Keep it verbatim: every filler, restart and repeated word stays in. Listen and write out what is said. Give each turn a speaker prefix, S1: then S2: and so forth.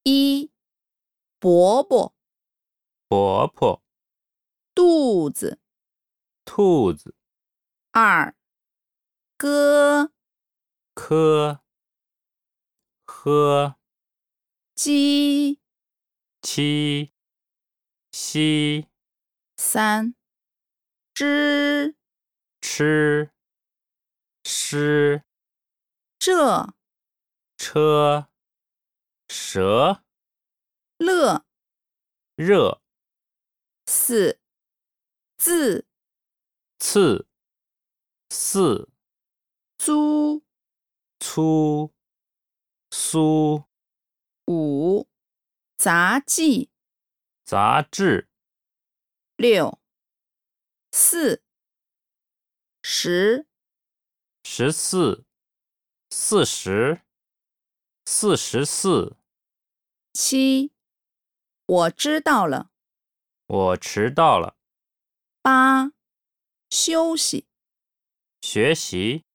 S1: 一、伯伯，
S2: 伯伯，
S1: 肚子。
S2: 兔子，
S1: 二、哥，
S2: 科，喝，
S1: 鸡。
S2: 七，西，
S1: 三、知，
S2: 吃，诗，
S1: 这，
S2: 车，蛇，
S1: 乐。
S2: 热，
S1: 四、字，
S2: 刺，四，
S1: 租。
S2: 粗，苏，
S1: 五、杂技。
S2: 杂志，
S1: 六、四、十。
S2: 十四，四十，四十四，
S1: 七、我知道了。
S2: 我迟到了，
S1: 八、休息。
S2: 学习。